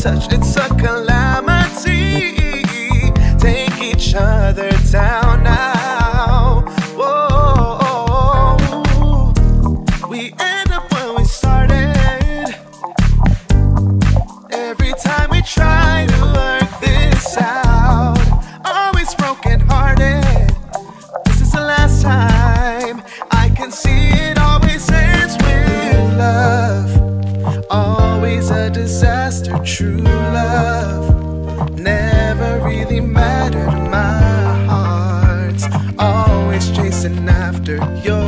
touch, it's a calamity. Take each other down now. Whoa, we end up where we started. Every time we try to work this out, always broken hearted. This is the last time. I can see it always ends with love. Always a disaster. True love never really mattered. My heart's always chasing after your